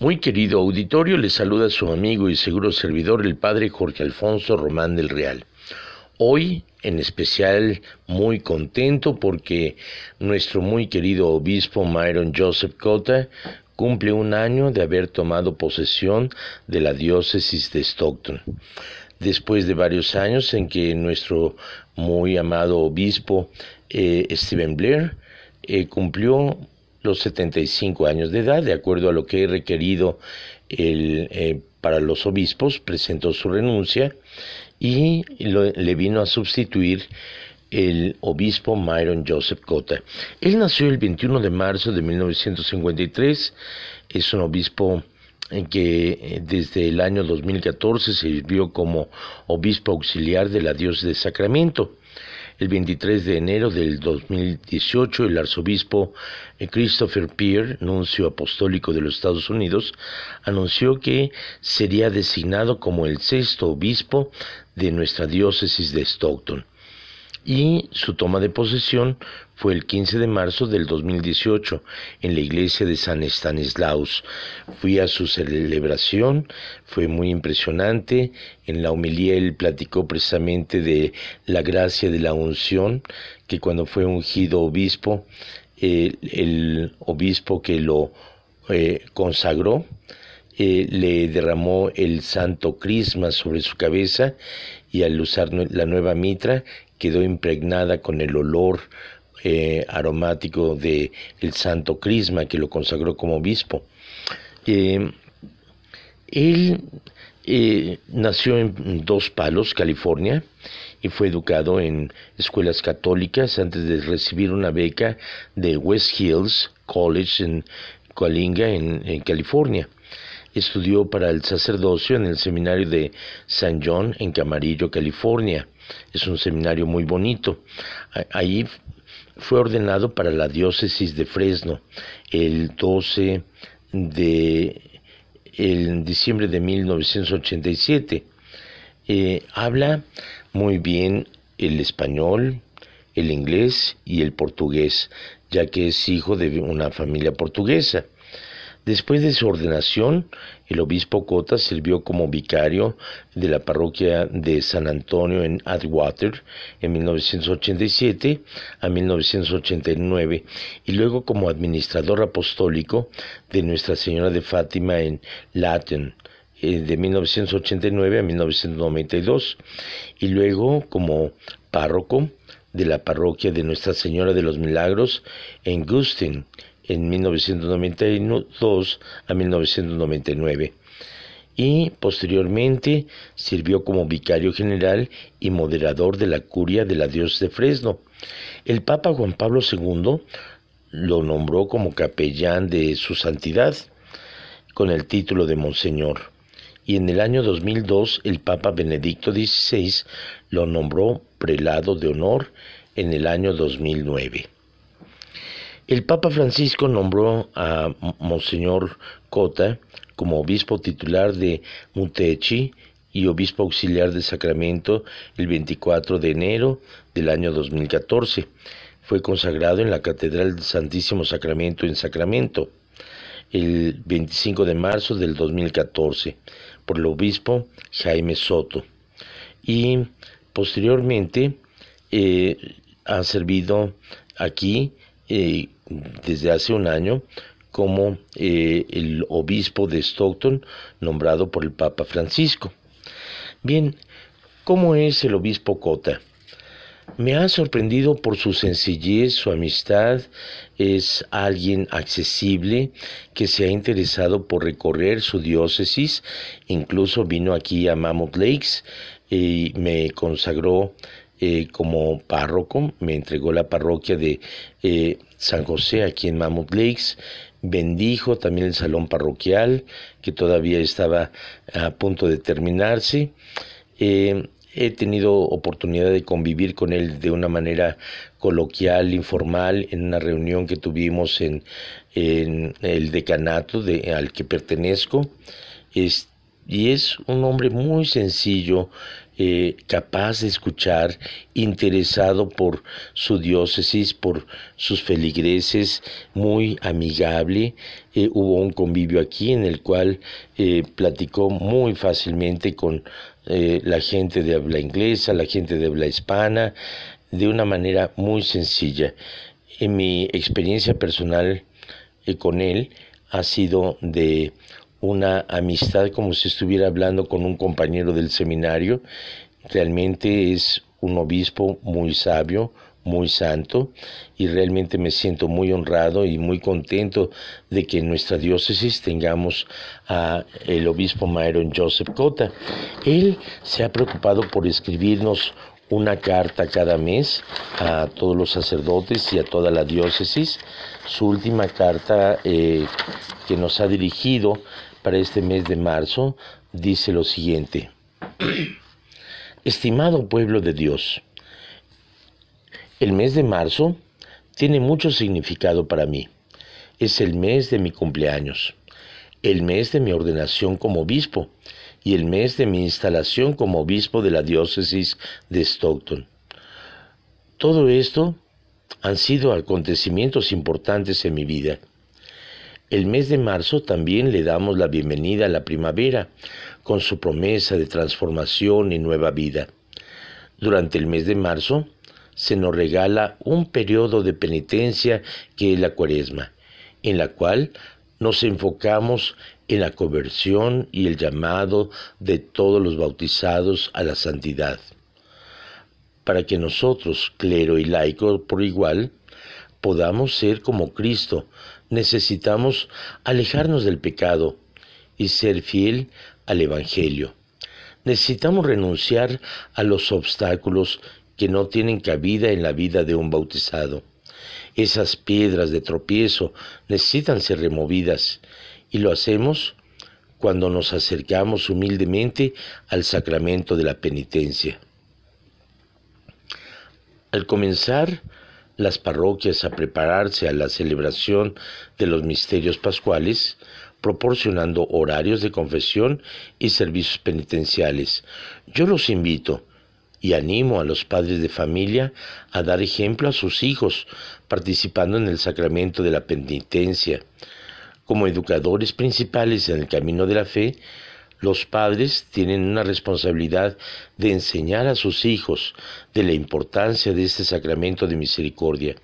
Muy querido auditorio, le saluda su amigo y seguro servidor, el padre Jorge Alfonso Román del Real. Hoy, en especial, muy contento porque nuestro muy querido obispo Myron Joseph Cota cumple un año de haber tomado posesión de la diócesis de Stockton. Después de varios años en que nuestro muy amado obispo Stephen Blair cumplió los 75 años de edad, de acuerdo a lo que he requerido para los obispos, presentó su renuncia y le vino a sustituir el obispo Myron Joseph Cota. Él nació el 21 de marzo de 1953, es un obispo que desde el año 2014 sirvió como obispo auxiliar de la diócesis de Sacramento. El 23 de enero del 2018, el arzobispo Christopher Pierre, nuncio apostólico de los Estados Unidos, anunció que sería designado como el sexto obispo de nuestra diócesis de Stockton. Y su toma de posesión fue el 15 de marzo del 2018 en la iglesia de San Stanislaus. Fui a su celebración, fue muy impresionante. En la homilía él platicó precisamente de la gracia de la unción, que cuando fue ungido obispo, el obispo que lo consagró, le derramó el santo crisma sobre su cabeza y al usar la nueva mitra quedó impregnada con el olor aromático del santo crisma que lo consagró como obispo. Él nació en Dos Palos, California, y fue educado en escuelas católicas antes de recibir una beca de West Hills College en Coalinga, en California. Estudió para el sacerdocio en el seminario de San John en Camarillo, California. Es un seminario muy bonito. Ahí fue ordenado para la diócesis de Fresno el 12 de diciembre de 1987. Habla muy bien el español, el inglés y el portugués, ya que es hijo de una familia portuguesa. Después de su ordenación, el obispo Cota sirvió como vicario de la parroquia de San Antonio en Atwater en 1987 a 1989 y luego como administrador apostólico de Nuestra Señora de Fátima en Latton de 1989 a 1992 y luego como párroco de la parroquia de Nuestra Señora de los Milagros en Gustin en 1992 a 1999 y posteriormente sirvió como vicario general y moderador de la curia de la diócesis de Fresno. El Papa Juan Pablo II lo nombró como capellán de su santidad con el título de Monseñor y en el año 2002 el Papa Benedicto XVI lo nombró prelado de honor en el año 2009. El Papa Francisco nombró a Monseñor Cota como obispo titular de Mutechi y obispo auxiliar de Sacramento el 24 de enero del año 2014. Fue consagrado en la Catedral del Santísimo Sacramento en Sacramento el 25 de marzo del 2014 por el obispo Jaime Soto. Y posteriormente ha servido aquí desde hace un año como el obispo de Stockton nombrado por el Papa Francisco. Bien, ¿cómo es el obispo Cota? Me ha sorprendido por su sencillez, su amistad. Es alguien accesible que se ha interesado por recorrer su diócesis. Incluso vino aquí a Mammoth Lakes y me consagró como párroco. Me entregó la parroquia de San José aquí en Mammoth Lakes. Bendijo también el salón parroquial que todavía estaba a punto de terminarse. He tenido oportunidad de convivir con él de una manera coloquial, informal, en una reunión que tuvimos en el decanato al que pertenezco. y es un hombre muy sencillo, capaz de escuchar, interesado por su diócesis, por sus feligreses, muy amigable. Hubo un convivio aquí en el cual platicó muy fácilmente con la gente de habla inglesa, la gente de habla hispana, de una manera muy sencilla. En mi experiencia personal con él ha sido de una amistad como si estuviera hablando con un compañero del seminario. Realmente es un obispo muy sabio, muy santo, y realmente me siento muy honrado y muy contento de que en nuestra diócesis tengamos a el obispo Myron Joseph Cota. Él se ha preocupado por escribirnos una carta cada mes a todos los sacerdotes y a toda la diócesis. Su última carta que nos ha dirigido para este mes de marzo dice lo siguiente: Estimado pueblo de Dios, el mes de marzo tiene mucho significado para mí. Es el mes de mi cumpleaños, el mes de mi ordenación como obispo y el mes de mi instalación como obispo de la diócesis de Stockton. Todo esto han sido acontecimientos importantes en mi vida. El mes de marzo también le damos la bienvenida a la primavera, con su promesa de transformación y nueva vida. Durante el mes de marzo se nos regala un periodo de penitencia que es la Cuaresma, en la cual nos enfocamos en la conversión y el llamado de todos los bautizados a la santidad. Para que nosotros, clero y laico por igual, podamos ser como Cristo, necesitamos alejarnos del pecado y ser fiel al Evangelio. Necesitamos renunciar a los obstáculos que no tienen cabida en la vida de un bautizado. Esas piedras de tropiezo necesitan ser removidas, y lo hacemos cuando nos acercamos humildemente al sacramento de la penitencia. Al comenzar las parroquias a prepararse a la celebración de los misterios pascuales, proporcionando horarios de confesión y servicios penitenciales, yo los invito y animo a los padres de familia a dar ejemplo a sus hijos, participando en el sacramento de la penitencia. Como educadores principales en el camino de la fe, los padres tienen una responsabilidad de enseñar a sus hijos de la importancia de este sacramento de misericordia.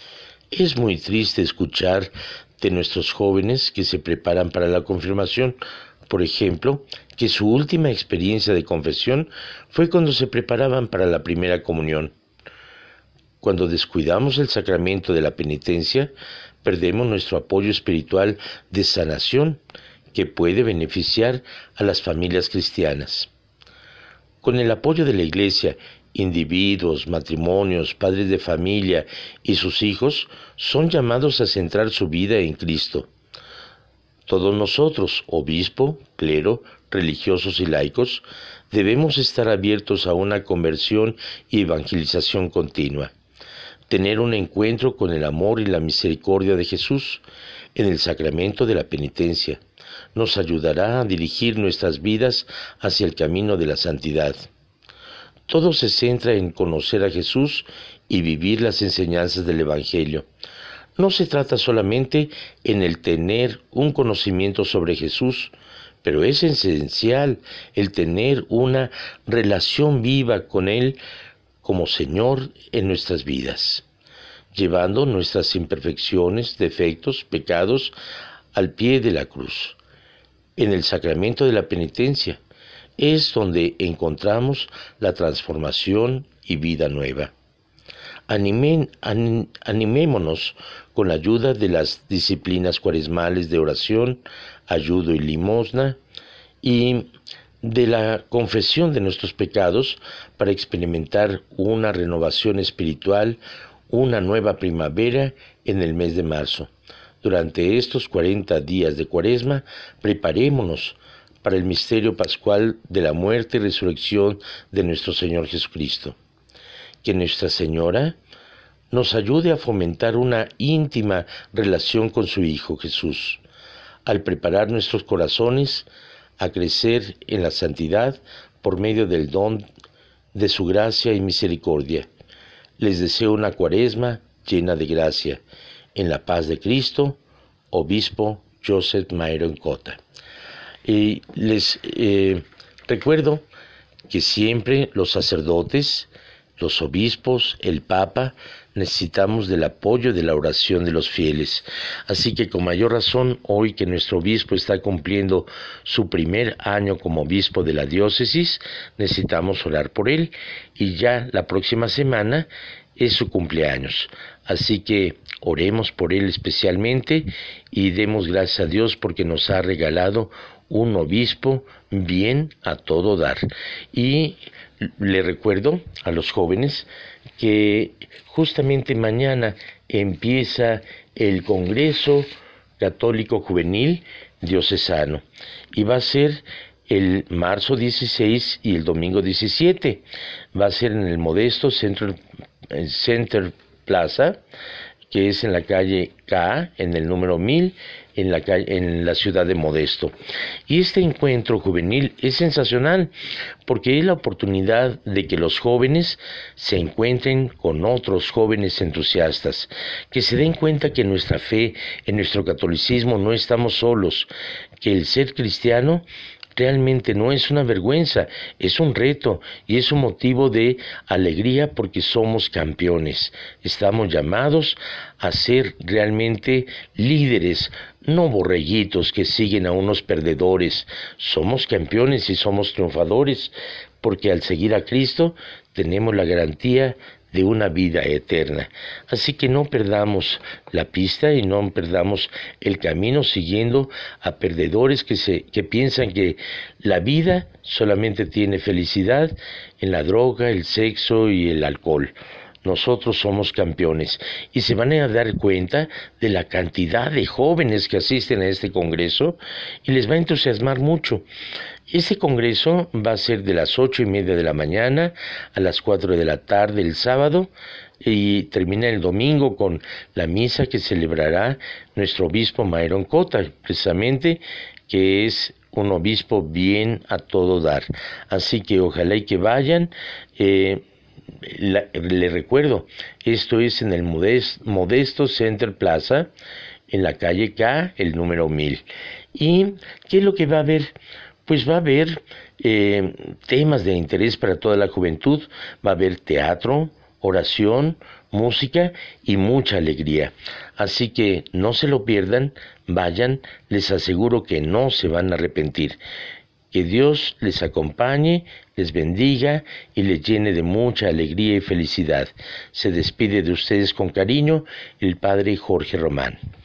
Es muy triste escuchar de nuestros jóvenes que se preparan para la confirmación, por ejemplo, que su última experiencia de confesión fue cuando se preparaban para la primera comunión. Cuando descuidamos el sacramento de la penitencia, perdemos nuestro apoyo espiritual de sanación que puede beneficiar a las familias cristianas. Con el apoyo de la Iglesia, individuos, matrimonios, padres de familia y sus hijos son llamados a centrar su vida en Cristo. Todos nosotros, obispo, clero, religiosos y laicos, debemos estar abiertos a una conversión y evangelización continua. Tener un encuentro con el amor y la misericordia de Jesús en el sacramento de la penitencia nos ayudará a dirigir nuestras vidas hacia el camino de la santidad. Todo se centra en conocer a Jesús y vivir las enseñanzas del Evangelio. No se trata solamente en el tener un conocimiento sobre Jesús, pero es esencial el tener una relación viva con Él como Señor en nuestras vidas, llevando nuestras imperfecciones, defectos, pecados al pie de la cruz. En el sacramento de la penitencia es donde encontramos la transformación y vida nueva. Animémonos con la ayuda de las disciplinas cuaresmales de oración, ayuno y limosna, y de la confesión de nuestros pecados para experimentar una renovación espiritual, una nueva primavera en el mes de marzo. Durante estos 40 días de Cuaresma, preparémonos para el misterio pascual de la muerte y resurrección de nuestro Señor Jesucristo. Que Nuestra Señora nos ayude a fomentar una íntima relación con su Hijo Jesús, al preparar nuestros corazones a crecer en la santidad por medio del don de su gracia y misericordia. Les deseo una Cuaresma llena de gracia. En la paz de Cristo, Obispo Joseph Myron Cota. Y les recuerdo que siempre los sacerdotes, los obispos, el Papa, necesitamos del apoyo de la oración de los fieles. Así que con mayor razón, hoy que nuestro obispo está cumpliendo su primer año como obispo de la diócesis, necesitamos orar por él, y ya la próxima semana es su cumpleaños. Así que oremos por él especialmente y demos gracias a Dios porque nos ha regalado un obispo bien a todo dar. Y le recuerdo a los jóvenes que justamente mañana empieza el Congreso Católico Juvenil Diocesano y va a ser el marzo 16 y el domingo 17. Va a ser en el Modesto Center Plaza, que es en la calle K, en el número 1000, en la ciudad de Modesto. Y este encuentro juvenil es sensacional porque es la oportunidad de que los jóvenes se encuentren con otros jóvenes entusiastas, que se den cuenta que en nuestra fe, en nuestro catolicismo, no estamos solos, que el ser cristiano realmente no es una vergüenza, es un reto y es un motivo de alegría porque somos campeones. Estamos llamados a ser realmente líderes, no borreguitos que siguen a unos perdedores. Somos campeones y somos triunfadores porque al seguir a Cristo tenemos la garantía de una vida eterna. Así que no perdamos la pista y no perdamos el camino siguiendo a perdedores que piensan que la vida solamente tiene felicidad en la droga, el sexo y el alcohol. Nosotros somos campeones y se van a dar cuenta de la cantidad de jóvenes que asisten a este congreso y les va a entusiasmar mucho. Este congreso va a ser de las 8:30 de la mañana a las 4 de la tarde el sábado y termina el domingo con la misa que celebrará nuestro obispo Myron Cota, precisamente, que es un obispo bien a todo dar. Así que ojalá y que vayan. Le recuerdo, esto es en el Modesto Center Plaza, en la calle K, el número 1000. ¿Y qué es lo que va a haber? Pues va a haber temas de interés para toda la juventud, va a haber teatro, oración, música y mucha alegría. Así que no se lo pierdan, vayan, les aseguro que no se van a arrepentir. Que Dios les acompañe, les bendiga y les llene de mucha alegría y felicidad. Se despide de ustedes con cariño el Padre Jorge Román.